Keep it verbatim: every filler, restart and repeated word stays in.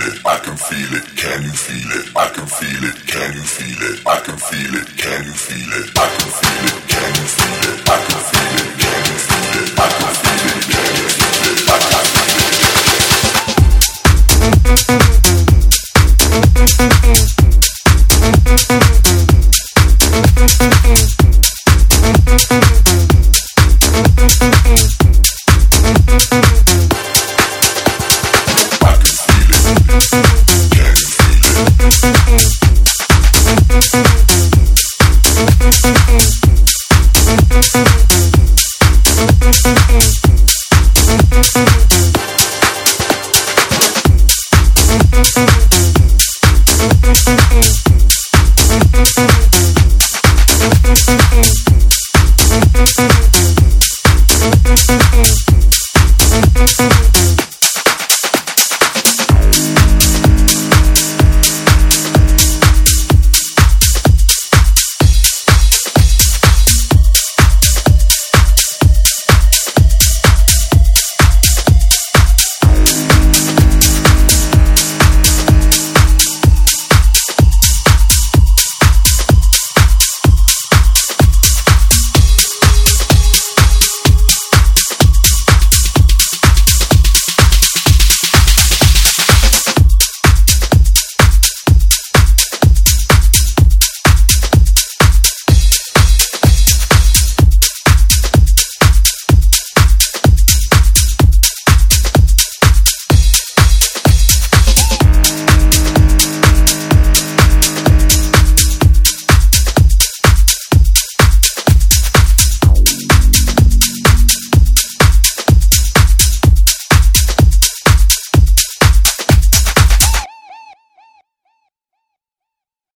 it? I can feel it. Can you feel it? I can feel it. Can you feel it? I can feel it. Can you feel it? I can feel it. Can you feel it? I can feel it. Can you feel it? I can feel it.